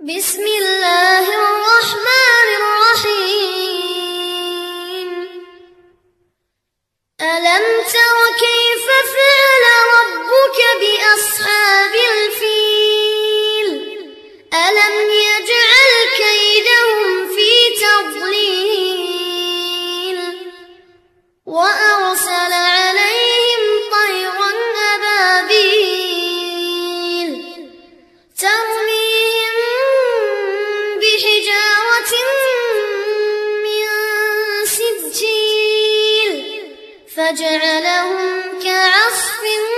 بسم الله الرحمن الرحيم. ألم تر كيف فعل ربك بأصحاب الفيل؟ ألم يجعل كيدهم في تضليل وأرسل عليهم طيرا أبابيل ترميهم بحجارة من سجيل فجعلهم كعصف